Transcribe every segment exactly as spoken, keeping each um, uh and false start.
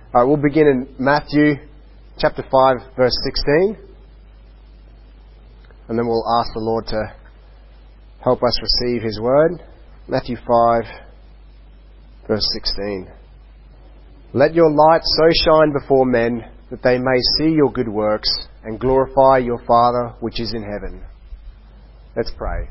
Alright, we'll begin in Matthew chapter five, verse sixteen. And then we'll ask the Lord to help us receive His word. Matthew five, verse sixteen. Let your light so shine before men that they may see your good works and glorify your Father which is in heaven. Let's pray.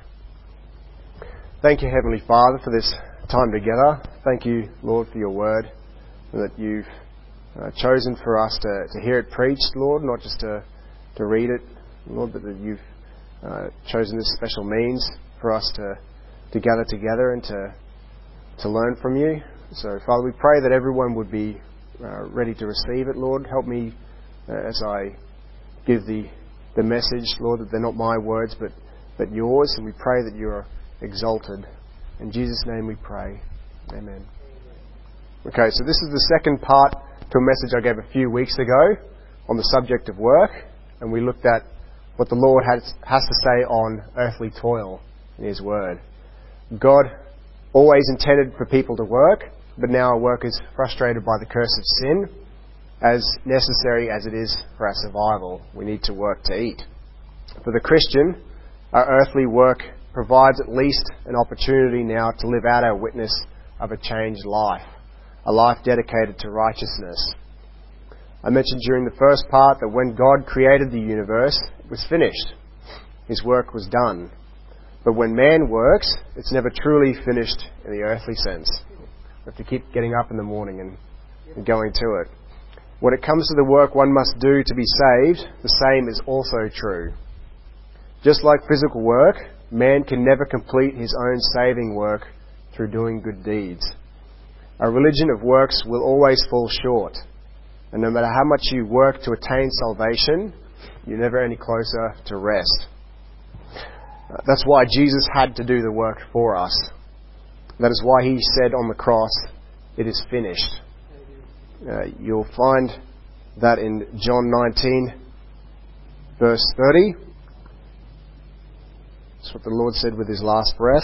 Thank you, Heavenly Father, for this time together. Thank you, Lord, for your word, and that you've uh, chosen for us to, to hear it preached, Lord, not just to, to read it, Lord, but that you've uh, chosen this special means for us to, to gather together and to, to learn from you. So, Father, we pray that everyone would be uh, ready to receive it, Lord. Help me uh, as I give the, the message, Lord, that they're not my words, but, but yours, and we pray that you're exalted. In Jesus' name we pray. Amen. Okay, so this is the second part to a message I gave a few weeks ago on the subject of work, and we looked at what the Lord has, has to say on earthly toil in His Word. God always intended for people to work, but now our work is frustrated by the curse of sin. As necessary as it is for our survival, we need to work to eat. For the Christian, our earthly work provides at least an opportunity now to live out our witness of a changed life, a life dedicated to righteousness. I mentioned during the first part that when God created the universe, it was finished. His work was done. But when man works, it's never truly finished in the earthly sense. We have to keep getting up in the morning and, and going to it. When it comes to the work one must do to be saved, the same is also true. Just like physical work, man can never complete his own saving work through doing good deeds. A religion of works will always fall short. And no matter how much you work to attain salvation, you're never any closer to rest. That's why Jesus had to do the work for us. That is why He said on the cross, "It is finished." Uh, you'll find that in John nineteen, verse thirty. That's what the Lord said with His last breath.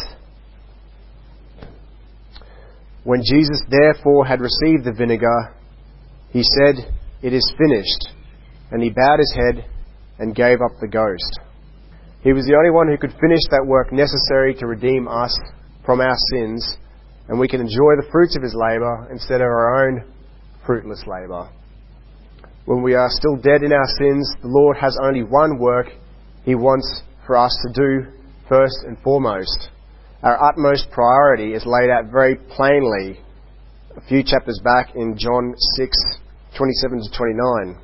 When Jesus therefore had received the vinegar, He said, "It is finished." And He bowed His head and gave up the ghost. He was the only one who could finish that work necessary to redeem us from our sins, and we can enjoy the fruits of His labour instead of our own fruitless labour. When we are still dead in our sins, the Lord has only one work He wants for us to do first and foremost. Our utmost priority is laid out very plainly a few chapters back in John six, twenty-seven to twenty-nine.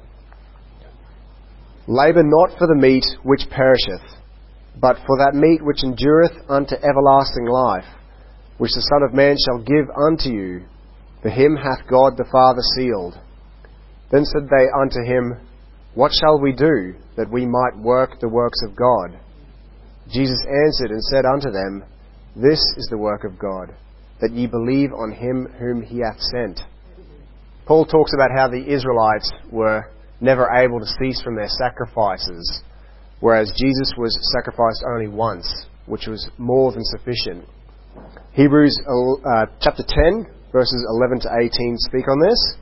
Labour not for the meat which perisheth, but for that meat which endureth unto everlasting life, which the Son of Man shall give unto you. For Him hath God the Father sealed. Then said they unto Him, What shall we do, that we might work the works of God? Jesus answered and said unto them, This is the work of God, that ye believe on Him whom He hath sent. Paul talks about how the Israelites were never able to cease from their sacrifices, whereas Jesus was sacrificed only once, which was more than sufficient. Hebrews uh, chapter ten, verses eleven to eighteen speak on this.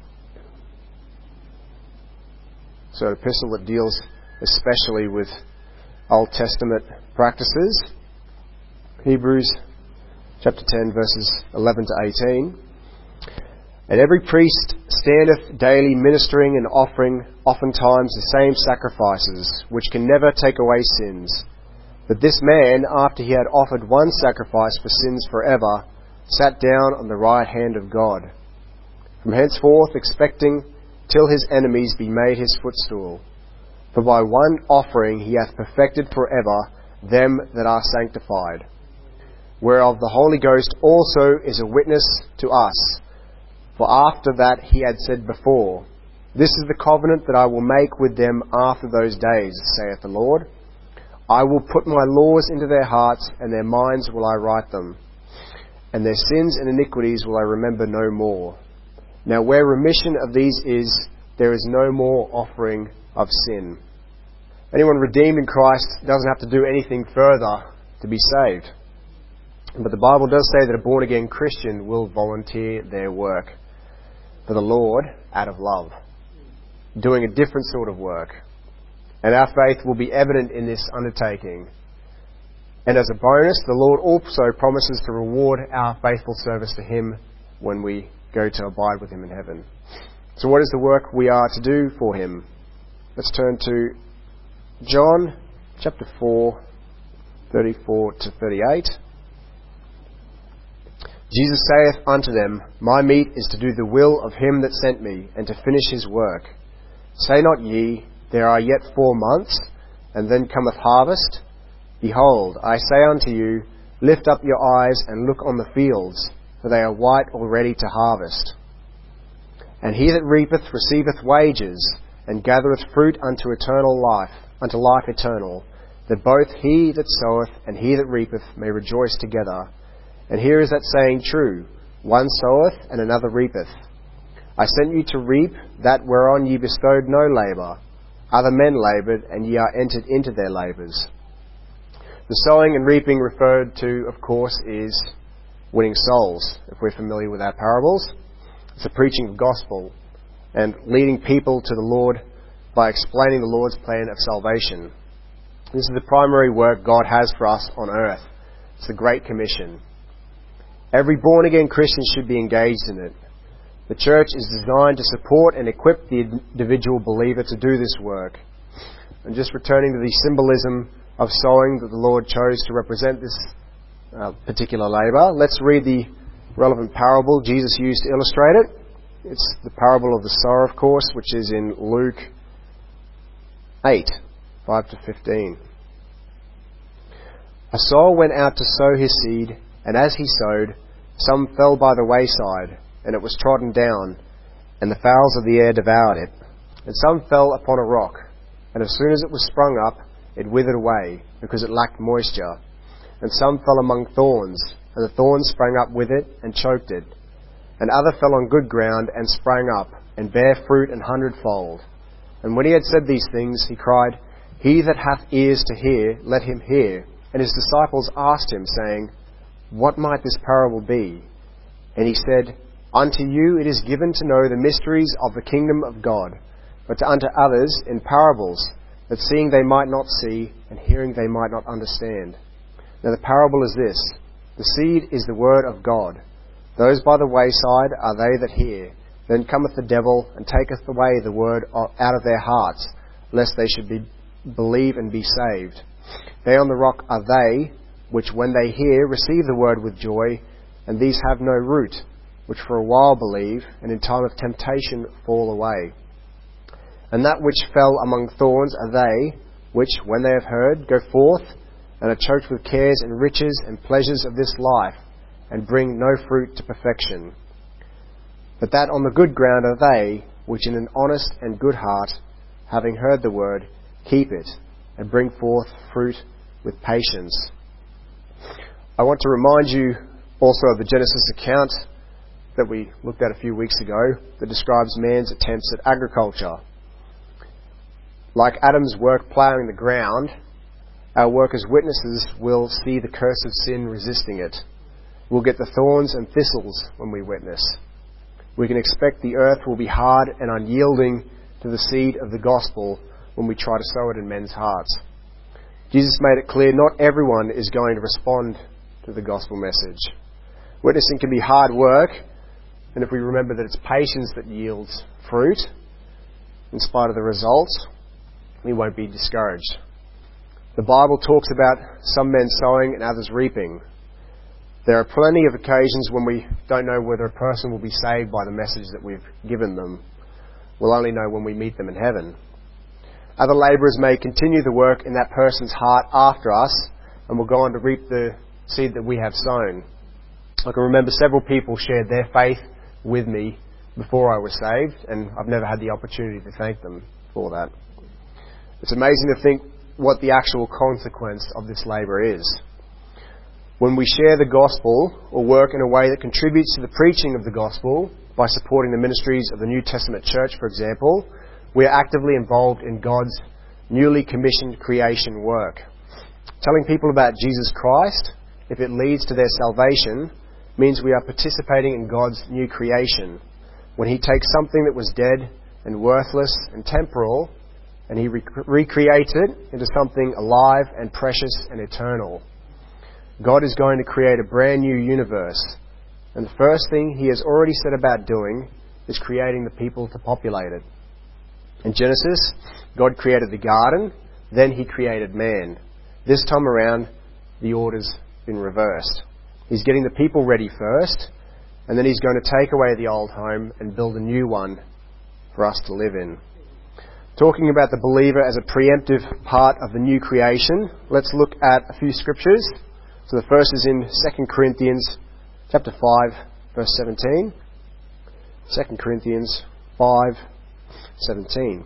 So an epistle that deals especially with Old Testament practices. Hebrews chapter ten, verses eleven to eighteen. And every priest standeth daily ministering and offering oftentimes the same sacrifices, which can never take away sins. But this man, after he had offered one sacrifice for sins forever, sat down on the right hand of God, from henceforth expecting till His enemies be made His footstool. For by one offering He hath perfected forever them that are sanctified, whereof the Holy Ghost also is a witness to us. For after that He had said before, This is the covenant that I will make with them after those days, saith the Lord. I will put my laws into their hearts, and their minds will I write them. And their sins and iniquities will I remember no more. Now where remission of these is, there is no more offering of sin. Anyone redeemed in Christ doesn't have to do anything further to be saved. But the Bible does say that a born-again Christian will volunteer their work. for the Lord out of love, doing a different sort of work. And our faith will be evident in this undertaking. And as a bonus, the Lord also promises to reward our faithful service to Him when we go to abide with Him in heaven. So what is the work we are to do for Him? Let's turn to John chapter four, thirty-four to thirty-eight. Jesus saith unto them, My meat is to do the will of Him that sent me, and to finish His work. Say not ye, There are yet four months, and then cometh harvest? Behold, I say unto you, Lift up your eyes and look on the fields, for they are white already to harvest. And he that reapeth receiveth wages, and gathereth fruit unto eternal life, unto life eternal, that both he that soweth and he that reapeth may rejoice together. And here is that saying true, One soweth and another reapeth. I sent you to reap that whereon ye bestowed no labour. Other men laboured, and ye are entered into their labours. The sowing and reaping referred to, of course, is winning souls, if we're familiar with our parables. It's the preaching of gospel and leading people to the Lord by explaining the Lord's plan of salvation. This is the primary work God has for us on earth. It's the Great Commission. Every born-again Christian should be engaged in it. The church is designed to support and equip the individual believer to do this work. And just returning to the symbolism of sowing that the Lord chose to represent this uh, particular labour, let's read the relevant parable Jesus used to illustrate it. It's the parable of the sower, of course, which is in Luke eight, five to fifteen. A sower went out to sow his seed, and as he sowed, some fell by the wayside, and it was trodden down, and the fowls of the air devoured it. And some fell upon a rock, and as soon as it was sprung up, it withered away, because it lacked moisture. And some fell among thorns, and the thorns sprang up with it, and choked it. And other fell on good ground, and sprang up, and bare fruit an hundredfold. And when he had said these things, he cried, He that hath ears to hear, let him hear. And his disciples asked him, saying, What might this parable be? And he said, Unto you it is given to know the mysteries of the kingdom of God, but unto others in parables, that seeing they might not see, and hearing they might not understand. Now the parable is this: the seed is the word of God. Those by the wayside are they that hear. Then cometh the devil, and taketh away the word out of their hearts, lest they should be, believe and be saved. They on the rock are they, which when they hear receive the word with joy, and these have no root, which for a while believe, and in time of temptation fall away. And that which fell among thorns are they, which, when they have heard, go forth, and are choked with cares and riches and pleasures of this life, and bring no fruit to perfection. But that on the good ground are they, which in an honest and good heart, having heard the word, keep it, and bring forth fruit with patience. I want to remind you also of the Genesis account that we looked at a few weeks ago that describes man's attempts at agriculture. Like Adam's work ploughing the ground, our work as witnesses will see the curse of sin resisting it. We'll get the thorns and thistles when we witness. We can expect the earth will be hard and unyielding to the seed of the gospel when we try to sow it in men's hearts. Jesus made it clear not everyone is going to respond to the gospel message. Witnessing can be hard work, and if we remember that it's patience that yields fruit, in spite of the results, we won't be discouraged. The Bible talks about some men sowing and others reaping. There are plenty of occasions when we don't know whether a person will be saved by the message that we've given them. We'll only know when we meet them in heaven. Other labourers may continue the work in that person's heart after us, and will go on to reap the seed that we have sown. I can remember several people shared their faith with me before I was saved, and I've never had the opportunity to thank them for that. It's amazing to think what the actual consequence of this labour is. When we share the gospel or work in a way that contributes to the preaching of the gospel by supporting the ministries of the New Testament church, for example, we are actively involved in God's newly commissioned creation work. Telling people about Jesus Christ, if it leads to their salvation, means we are participating in God's new creation. when He takes something that was dead and worthless and temporal, and He rec- recreates it into something alive and precious and eternal. God is going to create a brand new universe. And the first thing He has already said about doing is creating the people to populate it. In Genesis, God created the garden, then He created man. This time around, the order's been reversed. He's getting the people ready first, and then He's going to take away the old home and build a new one for us to live in. Talking about the believer as a preemptive part of the new creation, let's look at a few scriptures. So the first is in Second Corinthians chapter five, verse seventeen. Second Corinthians five, seventeen.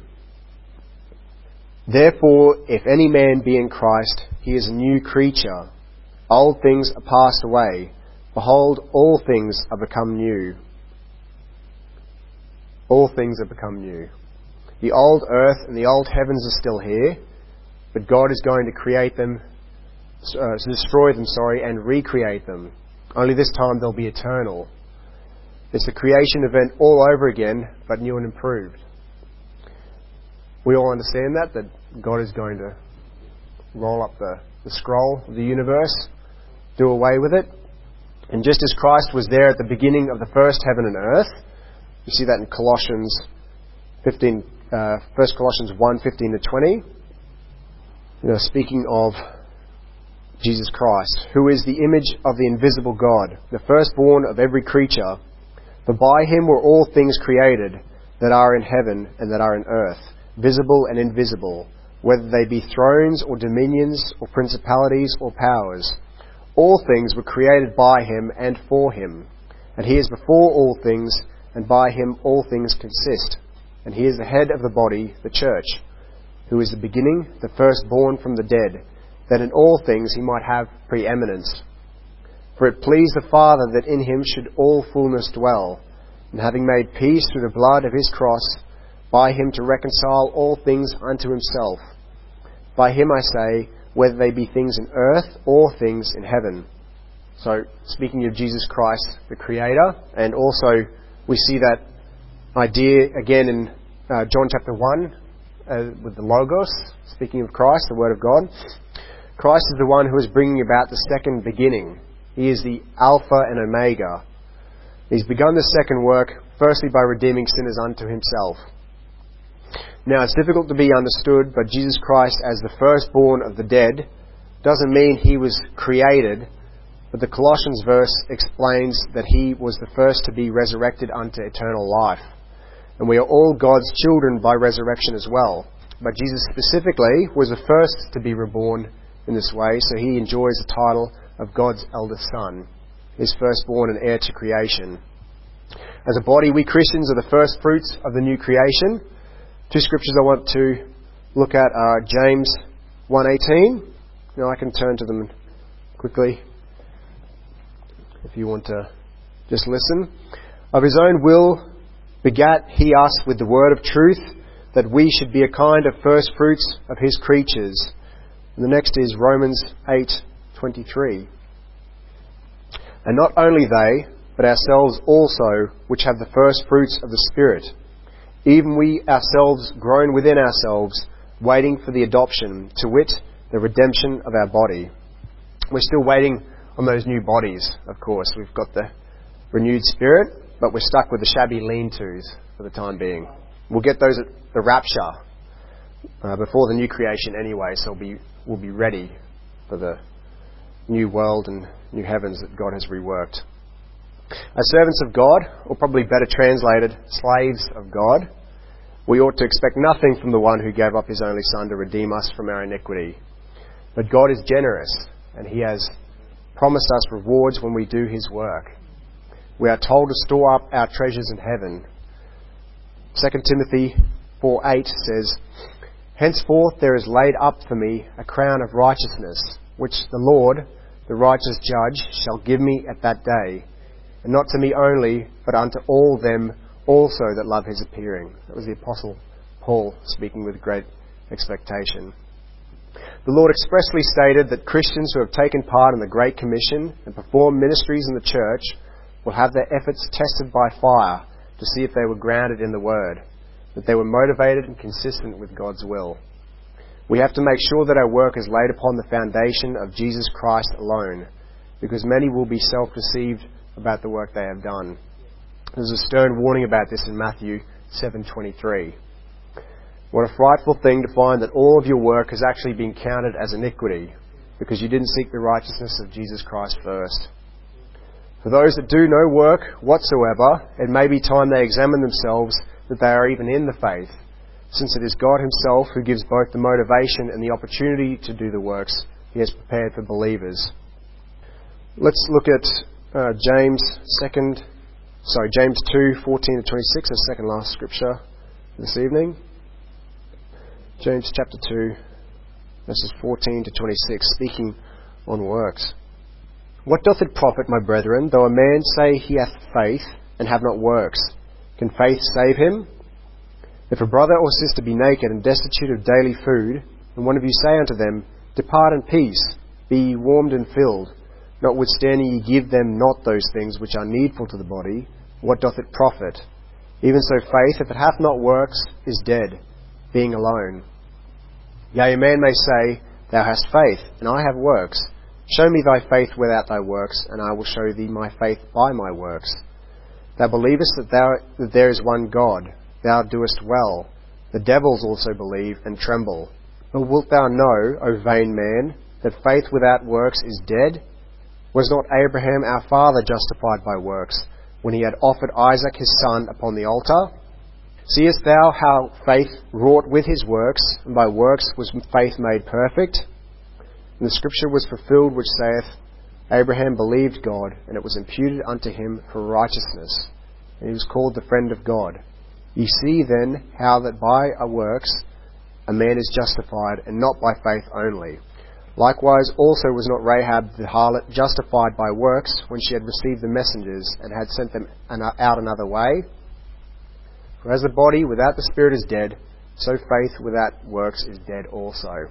Therefore, if any man be in Christ, he is a new creature. Old things are passed away. Behold, all things are become new. All things are become new. The old earth and the old heavens are still here, but God is going to create them, uh, to destroy them, sorry, and recreate them. Only this time they'll be eternal. It's a creation event all over again, but new and improved. We all understand that, that God is going to roll up the, the scroll of the universe, do away with it. And just as Christ was there at the beginning of the first heaven and earth, you see that in Colossians fifteen, uh, First Colossians one, fifteen to twenty. You know, speaking of Jesus Christ, who is the image of the invisible God, the firstborn of every creature. For by Him were all things created, that are in heaven and that are in earth, visible and invisible, whether they be thrones or dominions or principalities or powers. All things were created by Him and for Him. And He is before all things, and by Him all things consist. And He is the head of the body, the church, who is the beginning, the firstborn from the dead, that in all things He might have preeminence. For it pleased the Father that in Him should all fullness dwell, and having made peace through the blood of His cross, by Him to reconcile all things unto Himself. By Him I say, whether they be things in earth or things in heaven. So, speaking of Jesus Christ, the Creator, and also we see that idea again in uh, John chapter one, uh, with the Logos, speaking of Christ, the Word of God. Christ is the one who is bringing about the second beginning. He is the Alpha and Omega. He's begun the second work, firstly by redeeming sinners unto Himself. Now, it's difficult to be understood, but Jesus Christ as the firstborn of the dead doesn't mean He was created, but the Colossians verse explains that He was the first to be resurrected unto eternal life. And we are all God's children by resurrection as well. But Jesus specifically was the first to be reborn in this way, so He enjoys the title of God's eldest Son, His firstborn and heir to creation. As a body, we Christians are the first fruits of the new creation. Two scriptures I want to look at are James one eighteen. Now I can turn to them quickly if you want to just listen. Of His own will begat He us with the word of truth, that we should be a kind of first fruits of His creatures. And the next is Romans eight twenty-three. And not only they, but ourselves also, which have the first fruits of the Spirit, even we ourselves groan within ourselves, waiting for the adoption, to wit, the redemption of our body. We're still waiting on those new bodies, of course. We've got the renewed spirit, but we're stuck with the shabby lean-tos for the time being. We'll get those at the rapture, uh, before the new creation anyway, so we'll be, we'll be ready for the new world and new heavens that God has reworked. As servants of God, or probably better translated, slaves of God, we ought to expect nothing from the one who gave up His only Son to redeem us from our iniquity. But God is generous, and He has promised us rewards when we do His work. We are told to store up our treasures in heaven. Second Timothy four eight says, Henceforth there is laid up for me a crown of righteousness, which the Lord, the righteous judge, shall give me at that day, and not to me only, but unto all them also that love His appearing. That was the Apostle Paul speaking with great expectation. The Lord expressly stated that Christians who have taken part in the Great Commission and performed ministries in the church will have their efforts tested by fire to to see if they were grounded in the Word, that they were motivated and consistent with God's will. We have to make sure that our work is laid upon the foundation of Jesus Christ alone, because many will be self-deceived about the work they have done. There's a stern warning about this in Matthew seven twenty-three. What a frightful thing to find that all of your work has actually been counted as iniquity, because you didn't seek the righteousness of Jesus Christ first. For those that do no work whatsoever, it may be time they examine themselves that they are even in the faith, since it is God Himself who gives both the motivation and the opportunity to do the works He has prepared for believers. Let's look at uh, James second, sorry, James two fourteen to twenty-six, our second last scripture this evening. James chapter two, verses fourteen to twenty-six, speaking on works. What doth it profit, my brethren, though a man say he hath faith and have not works? Can faith save him? If a brother or sister be naked and destitute of daily food, and one of you say unto them, Depart in peace, be ye warmed and filled, notwithstanding ye give them not those things which are needful to the body, what doth it profit? Even so faith, if it hath not works, is dead, being alone. Yea, a man may say, Thou hast faith, and I have works. Show me thy faith without thy works, and I will show thee my faith by my works. Thou believest that, thou, that there is one God. Thou doest well. The devils also believe and tremble. But wilt thou know, O vain man, that faith without works is dead? Was not Abraham our father justified by works, when he had offered Isaac his son upon the altar? Seest thou how faith wrought with his works, and by works was faith made perfect? And the scripture was fulfilled which saith, Abraham believed God, and it was imputed unto him for righteousness, and he was called the friend of God. Ye see then how that by our works a man is justified, and not by faith only. Likewise also was not Rahab the harlot justified by works, when she had received the messengers, and had sent them out another way? For as the body without the spirit is dead, so faith without works is dead also.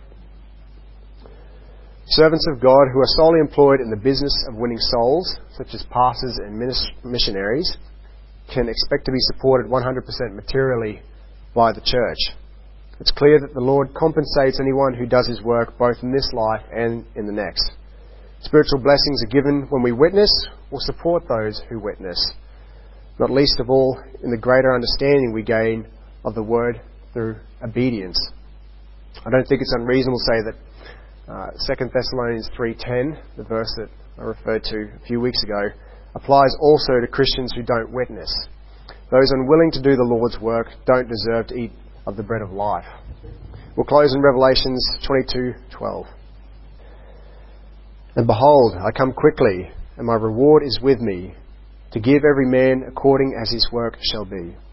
Servants of God who are solely employed in the business of winning souls, such as pastors and missionaries, can expect to be supported one hundred percent materially by the church. It's clear that the Lord compensates anyone who does His work both in this life and in the next. Spiritual blessings are given when we witness or support those who witness, not least of all in the greater understanding we gain of the Word through obedience. I don't think it's unreasonable to say that uh, Second Thessalonians three ten, the verse that I referred to a few weeks ago, applies also to Christians who don't witness. Those unwilling to do the Lord's work don't deserve to eat of the bread of life. We'll close in Revelations twenty-two twelve. And behold, I come quickly, and my reward is with me, to give every man according as his work shall be.